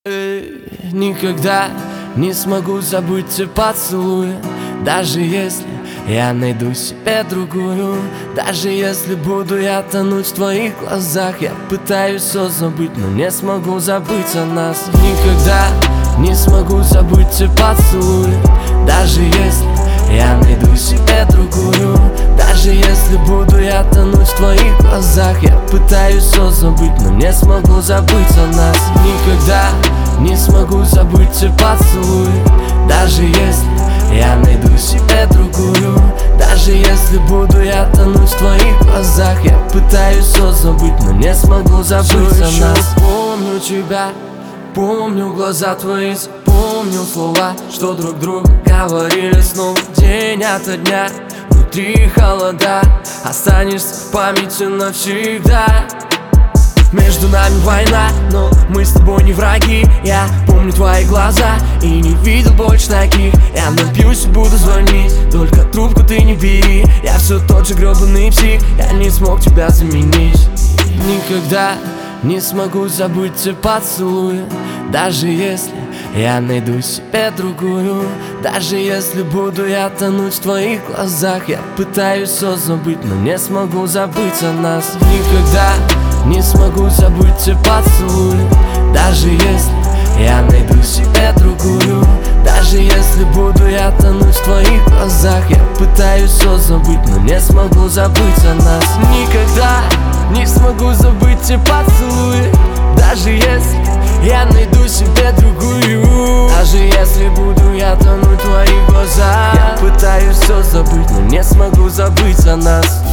Никогда не смогу забыть те поцелуи, даже если я найду себе другую. Даже если буду я тонуть в твоих глазах, я пытаюсь все забыть, но не смогу забыть о нас. Никогда не смогу забыть те поцелуи, даже если я найду себе другую. Даже если буду я тонуть в твоих глазах, я пытаюсь все забыть, но не смогу забыть о нас. Никогда не смогу забыть те поцелуи, даже если я найду себе другую. Даже если буду я тонуть в твоих глазах, я пытаюсь все забыть, но не смогу забыть о нас. Помню тебя, помню глаза твои, помню слова, что друг другу говорили снова день ото дня. Внутри холода, останешься в памяти навсегда. Между нами война, но мы с тобой не враги. Я помню твои глаза и не видел больше таких. Я напьюсь и буду звонить, только трубку ты не бери. Я все тот же гребаный псих, я не смог тебя заменить. Никогда не смогу забыть те поцелуи, даже если я найду себе другую. Даже если буду я тонуть в твоих глазах, я пытаюсь все забыть, но не смогу забыть о нас. Никогда не смогу забыть те поцелуи, даже если я найду себе другую. Даже если буду я тонуть в твоих глазах, я пытаюсь все забыть, но не смогу забыть о нас. Никогда не смогу забыть те поцелуи, даже если я найду себе другую. Даже если буду я тонуть в твоих глазах, я пытаюсь все забыть, но не смогу забыть о нас.